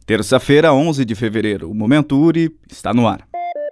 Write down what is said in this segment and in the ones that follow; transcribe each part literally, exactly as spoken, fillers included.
Terça-feira, onze de fevereiro, o Momento URI está no ar.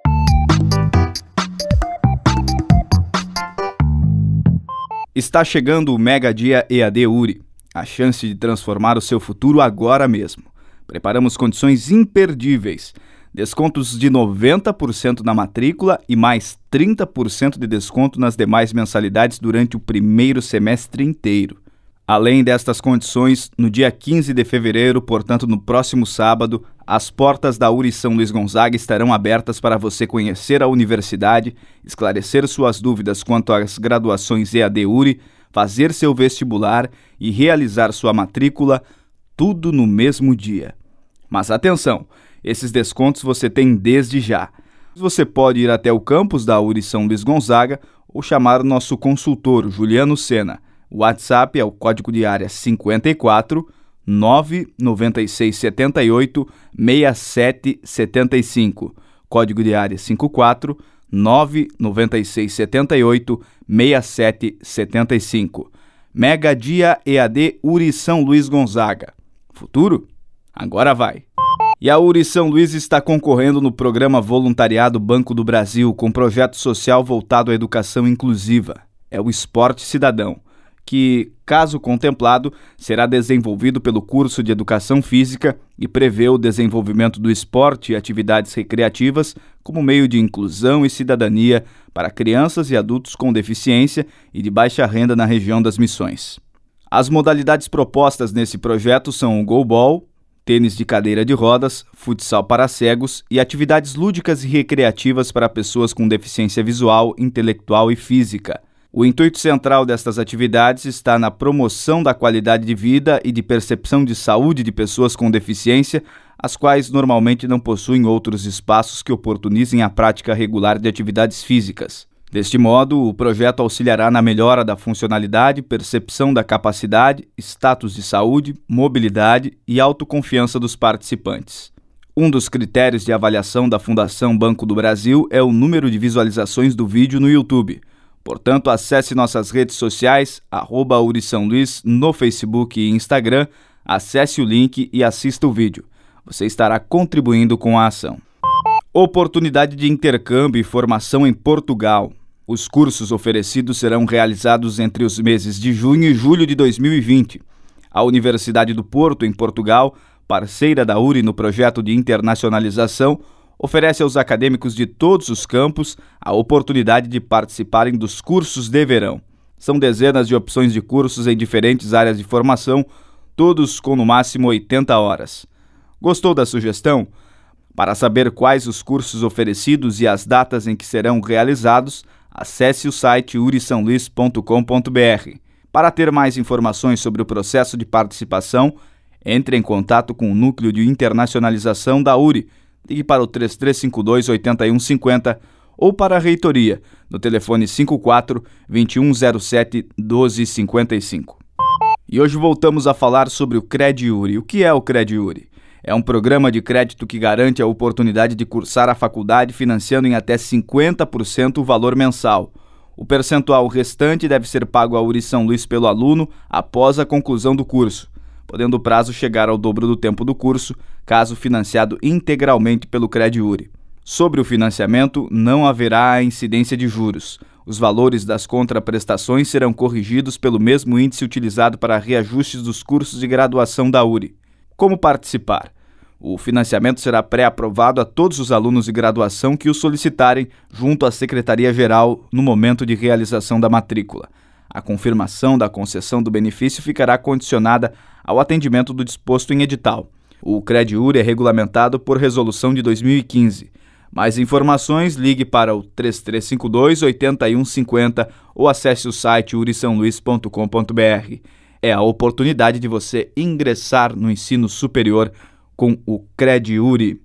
Está chegando o Mega Dia E A D URI, a chance de transformar o seu futuro agora mesmo. Preparamos condições imperdíveis, descontos de noventa por cento na matrícula e mais trinta por cento de desconto nas demais mensalidades durante o primeiro semestre inteiro. Além destas condições, no dia quinze de fevereiro, portanto no próximo sábado, as portas da URI São Luís Gonzaga estarão abertas para você conhecer a universidade, esclarecer suas dúvidas quanto às graduações E A D URI, fazer seu vestibular e realizar sua matrícula, tudo no mesmo dia. Mas atenção, esses descontos você tem desde já. Você pode ir até o campus da URI São Luís Gonzaga ou chamar o nosso consultor, Juliano Sena. O WhatsApp é o código de área cinquenta e quatro, nove nove seis sete oito, seis sete sete cinco. Código de área cinquenta e quatro, nove nove seis sete oito, seis sete sete cinco. Mega Dia E A D URI São Luís Gonzaga. Futuro? Agora vai! E a URI São Luís está concorrendo no programa Voluntariado Banco do Brasil com projeto social voltado à educação inclusiva. É o Esporte Cidadão, que, caso contemplado, será desenvolvido pelo curso de Educação Física e prevê o desenvolvimento do esporte e atividades recreativas como meio de inclusão e cidadania para crianças e adultos com deficiência e de baixa renda na região das Missões. As modalidades propostas nesse projeto são o goalball, tênis de cadeira de rodas, futsal para cegos e atividades lúdicas e recreativas para pessoas com deficiência visual, intelectual e física. O intuito central destas atividades está na promoção da qualidade de vida e de percepção de saúde de pessoas com deficiência, as quais normalmente não possuem outros espaços que oportunizem a prática regular de atividades físicas. Deste modo, o projeto auxiliará na melhora da funcionalidade, percepção da capacidade, status de saúde, mobilidade e autoconfiança dos participantes. Um dos critérios de avaliação da Fundação Banco do Brasil é o número de visualizações do vídeo no YouTube. Portanto, acesse nossas redes sociais, arroba URI São Luís, no Facebook e Instagram, acesse o link e assista o vídeo. Você estará contribuindo com a ação. Oportunidade de intercâmbio e formação em Portugal. Os cursos oferecidos serão realizados entre os meses de junho e julho de dois mil e vinte. A Universidade do Porto, em Portugal, parceira da URI no projeto de internacionalização, oferece aos acadêmicos de todos os campos a oportunidade de participarem dos cursos de verão. São dezenas de opções de cursos em diferentes áreas de formação, todos com no máximo oitenta horas. Gostou da sugestão? Para saber quais os cursos oferecidos e as datas em que serão realizados, acesse o site uri são luís ponto com ponto b r. Para ter mais informações sobre o processo de participação, entre em contato com o Núcleo de Internacionalização da URI. Ligue para o três três cinco dois, oito um cinco zero ou para a reitoria, no telefone cinquenta e quatro, vinte e um zero sete, doze cinquenta e cinco. E hoje voltamos a falar sobre o CredURI. O que é o CredURI? É um programa de crédito que garante a oportunidade de cursar a faculdade financiando em até cinquenta por cento o valor mensal. O percentual restante deve ser pago à URI São Luís pelo aluno após a conclusão do curso, podendo o prazo chegar ao dobro do tempo do curso, caso financiado integralmente pelo CredURI. Sobre o financiamento, não haverá a incidência de juros. Os valores das contraprestações serão corrigidos pelo mesmo índice utilizado para reajustes dos cursos de graduação da URI. Como participar? O financiamento será pré-aprovado a todos os alunos de graduação que o solicitarem junto à Secretaria-Geral no momento de realização da matrícula. A confirmação da concessão do benefício ficará condicionada ao atendimento do disposto em edital. O CredURI é regulamentado por resolução de dois mil e quinze. Mais informações, ligue para o três três cinco dois, oito um cinco zero ou acesse o site uri são luís ponto com ponto b r. É a oportunidade de você ingressar no ensino superior com o CredURI.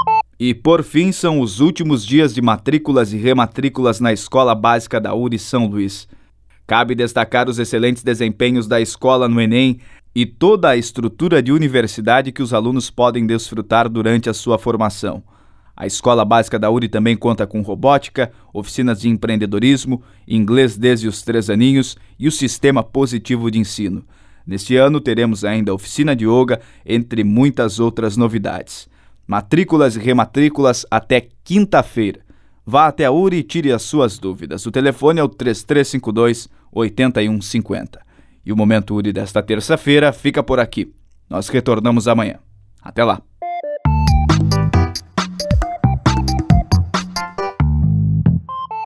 E, por fim, são os últimos dias de matrículas e rematrículas na Escola Básica da URI São Luís. Cabe destacar os excelentes desempenhos da escola no Enem e toda a estrutura de universidade que os alunos podem desfrutar durante a sua formação. A Escola Básica da URI também conta com robótica, oficinas de empreendedorismo, inglês desde os três aninhos e o sistema positivo de ensino. Neste ano teremos ainda oficina de yoga, entre muitas outras novidades. Matrículas e rematrículas até quinta-feira. Vá até a U R I e tire as suas dúvidas. O telefone é o três três cinco dois, oito um cinco zero. E o Momento U R I desta terça-feira fica por aqui. Nós retornamos amanhã. Até lá!